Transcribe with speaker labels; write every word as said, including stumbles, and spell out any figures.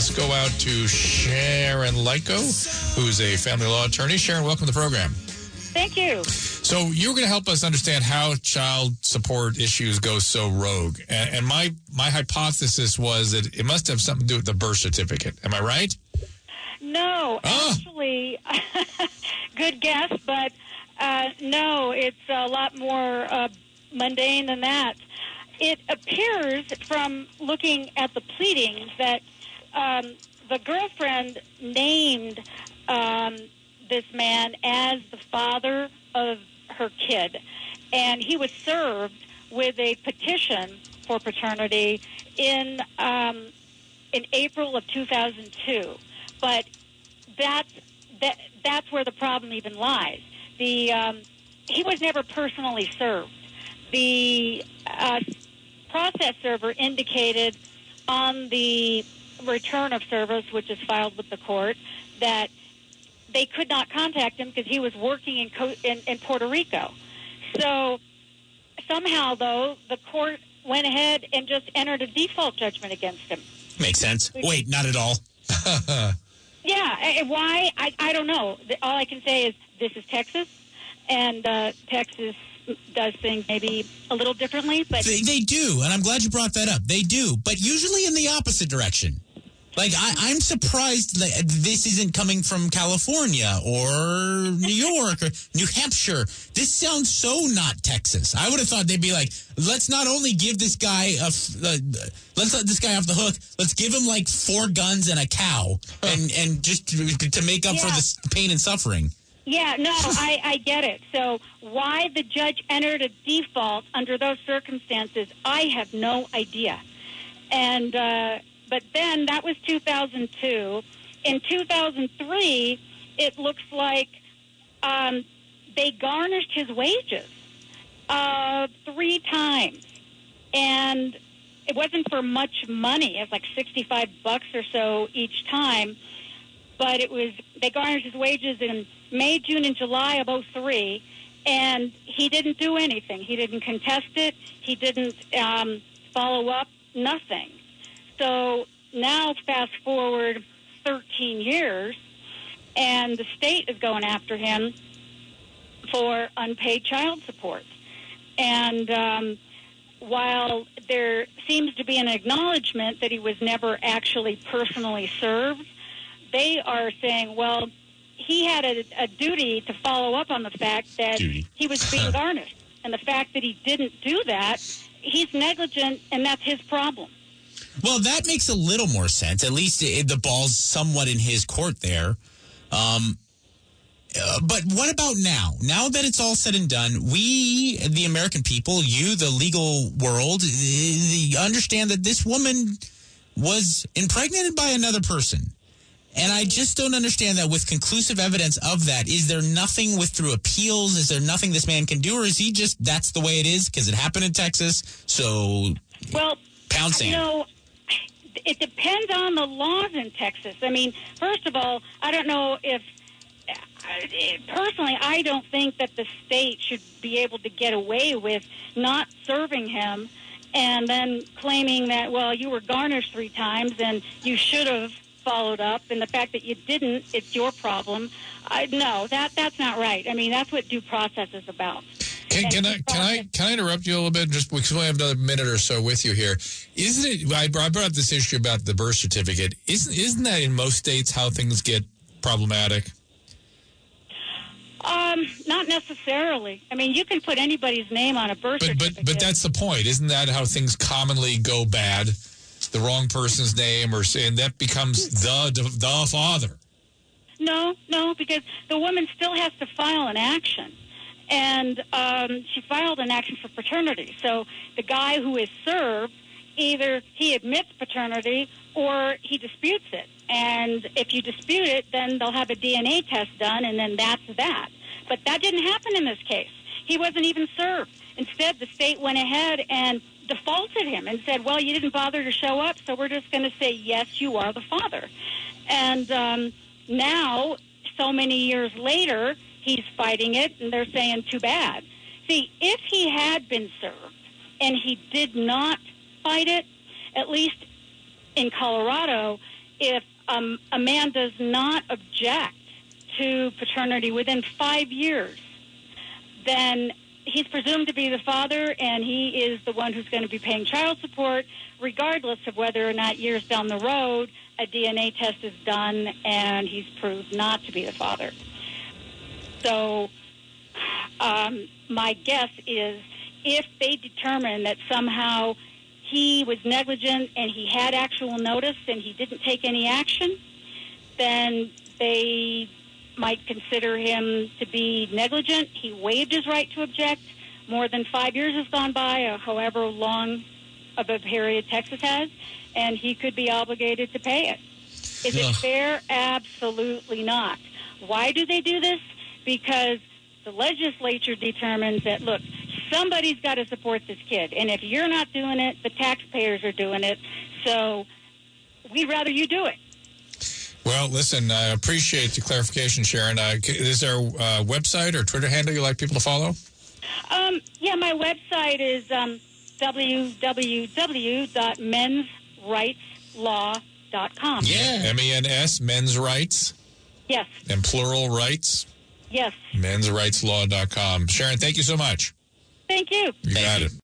Speaker 1: Let's go out to Sharon Lyko, who's a family law attorney. Sharon, welcome to the program.
Speaker 2: Thank you.
Speaker 1: So you're going to help us understand how child support issues go so rogue. And, and my, my hypothesis was that it must have something to do with the birth certificate. Am I right?
Speaker 2: No,
Speaker 1: Oh.
Speaker 2: actually, good guess, but uh, no, it's a lot more uh, mundane than that. It appears from looking at the pleadings that um, the girlfriend named um, this man as the father of her kid, and he was served with a petition for paternity in um, in April of two thousand two. But that's that, that's where the problem even lies. The um, he was never personally served. The uh, process server indicated on the return of service, which is filed with the court, that they could not contact him because he was working in, Co- in in Puerto Rico. So somehow, though, the court went ahead and just entered a default judgment against him.
Speaker 3: Makes sense. Wait, not at all.
Speaker 2: Yeah, and why? I, I don't know. All I can say is this is Texas, and uh, Texas does things maybe a little differently. But
Speaker 3: They, they do, and I'm glad you brought that up. They do, but usually in the opposite direction. Like, I, I'm surprised that this isn't coming from California or New York or New Hampshire. This sounds so not Texas. I would have thought they'd be like, let's not only give this guy a, uh, let's let this guy off the hook. Let's give him like four guns and a cow, and and just to, to make up
Speaker 2: Yeah.
Speaker 3: for this pain and suffering.
Speaker 2: yeah, no, I, I get it. So why the judge entered a default under those circumstances, I have no idea. And uh, but then that was two thousand two. In two thousand three, it looks like um, they garnished his wages uh, three times, and it wasn't for much money. It was like sixty-five bucks or so each time, but it was they garnished his wages in May, June, and July of oh three, and he didn't do anything. He didn't contest it. He didn't um, follow up. Nothing. So now fast forward thirteen years, and the state is going after him for unpaid child support. And um, while there seems to be an acknowledgement that he was never actually personally served, they are saying, well, he had a, a duty to follow up on the fact that
Speaker 3: Duty.
Speaker 2: he was being garnished. And the fact that he didn't do that, he's negligent, and that's his problem.
Speaker 3: Well, that makes a little more sense. At least it, the ball's somewhat in his court there. Um, uh, but what about now? Now that it's all said and done, we, the American people, you, the legal world, uh, understand that this woman was impregnated by another person. And I just don't understand that with conclusive evidence of that. Is there nothing with through appeals? Is there nothing this man can do? Or is he just, that's the way it is because it happened in Texas? So,
Speaker 2: Well,
Speaker 3: pound sand.
Speaker 2: you know, it depends on the laws in Texas. I mean, first of all, I don't know if, personally, I don't think that the state should be able to get away with not serving him and then claiming that, well, you were garnished three times and you should have followed up, and the fact that you didn't, it's your problem. I, no, that that's not right. I mean, that's what due process is about.
Speaker 1: Can, can I can I can I interrupt you a little bit just because we have another minute or so with you here? Isn't it? I brought up this issue about the birth certificate. Isn't isn't that in most states how things get problematic?
Speaker 2: Um, not necessarily. I mean, you can put anybody's name on a birth
Speaker 1: But
Speaker 2: certificate.
Speaker 1: but but that's the point. Isn't that how things commonly go bad? The wrong person's name, or and that becomes the the father.
Speaker 2: No, no, because the woman still has to file an action. And um, she filed an action for paternity. So the guy who is served, either he admits paternity or he disputes it. And if you dispute it, then they'll have a D N A test done, and then that's that. But that didn't happen in this case. He wasn't even served. Instead, the state went ahead and defaulted him and said, well, you didn't bother to show up, so we're just going to say, yes, you are the father. And um, now, so many years later, he's fighting it, and they're saying, too bad. See, if he had been served and he did not fight it, at least in Colorado, if um, a man does not object to paternity within five years, then he's presumed to be the father, and he is the one who's going to be paying child support, regardless of whether or not years down the road a D N A test is done and he's proved not to be the father. So um, my guess is if they determine that somehow he was negligent and he had actual notice and he didn't take any action, then they might consider him to be negligent. He waived his right to object. More than five years has gone by, or however long of a period Texas has, and he could be obligated to pay it. Is
Speaker 3: Ugh.
Speaker 2: it fair? Absolutely not. Why do they do this? Because the legislature determines that, look, somebody's got to support this kid, and if you're not doing it, the taxpayers are doing it, so we'd rather you do it.
Speaker 1: Well, listen, I appreciate the clarification, Sharon. Uh, is there a uh, website or Twitter handle you'd like people to follow?
Speaker 2: Um, yeah, my website is um, w w w dot men's rights law dot com.
Speaker 3: Yeah.
Speaker 1: M E N S, men's rights,
Speaker 2: Yes,
Speaker 1: and plural rights,
Speaker 2: yes.
Speaker 1: men's rights law dot com. Sharon, thank you so much.
Speaker 2: Thank you.
Speaker 1: You
Speaker 3: Thank
Speaker 1: got
Speaker 3: you.
Speaker 1: it.